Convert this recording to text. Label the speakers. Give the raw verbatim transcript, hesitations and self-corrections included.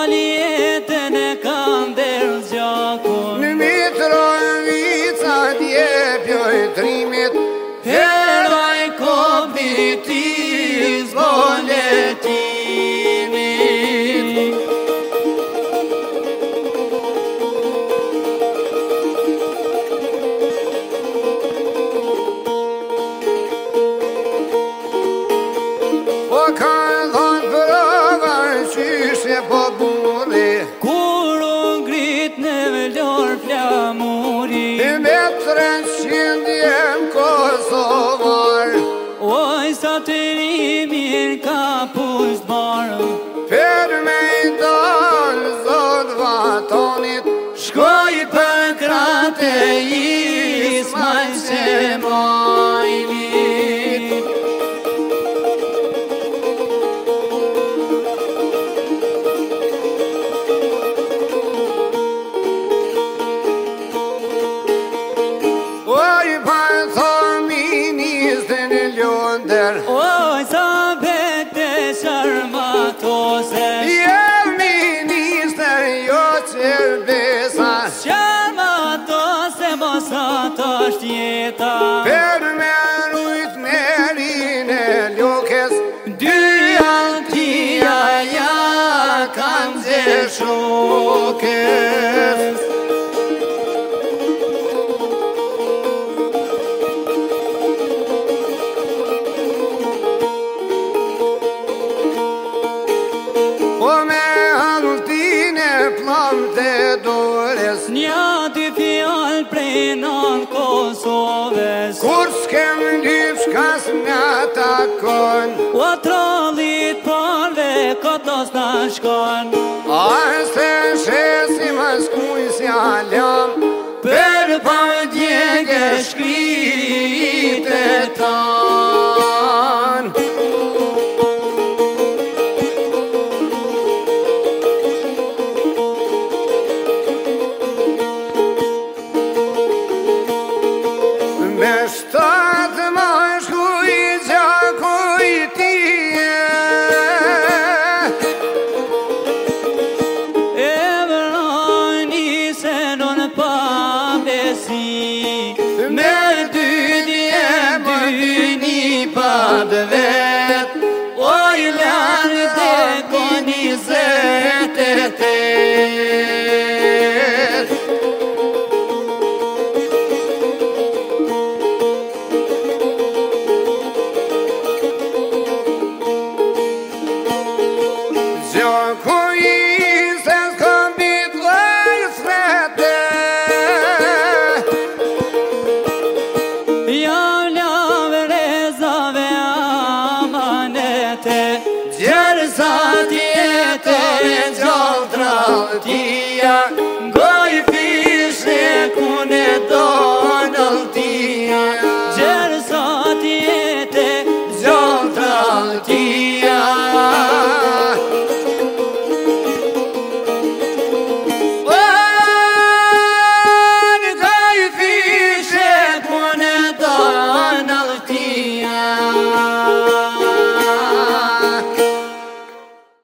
Speaker 1: Djali jetën e kam derë zgjakun.
Speaker 2: Në Mitrovica dje pjoj trimit,
Speaker 1: Heroj kopiti zboletimit.
Speaker 2: po ka dhënë prova qyshe po bulli,
Speaker 1: Kur u ngrit në vlor flamuri,
Speaker 2: me treqind jem Kosovar,
Speaker 1: oj sa të rimin ka pusht barë.
Speaker 2: per me i dalë zot vatonit,
Speaker 1: Shkoj për krate Ismail Semajlit.
Speaker 2: oj pa thoministë në Londër,
Speaker 1: Oj sa bete sharmatose,
Speaker 2: jem minister jo qerbesa,
Speaker 1: sharmatose mos ato është jeta.
Speaker 2: per me rujt nerin e lokes,
Speaker 1: Dy antia ja kam zë shokes.
Speaker 2: po me haltin e plam të dores,
Speaker 1: Nja dy fjall prej non Kosovës,
Speaker 2: kur s'kem lypsh kas nga takon,
Speaker 1: o trollit parve kotos na shkon.
Speaker 2: Aste shesim as kuj si alam,
Speaker 1: Për pa djegë shkrite tan.
Speaker 2: me shtatë ma shkuj gjakuj tije,
Speaker 1: E vroni se non pa besi, me dy dje dy një pa vet. Oj lanë dhe koni zet e tet.
Speaker 2: gjakuj se s'kom bit lajs vete,
Speaker 1: Ja lavë rezave amanete, gjerësa tjetër e gjallë trautia.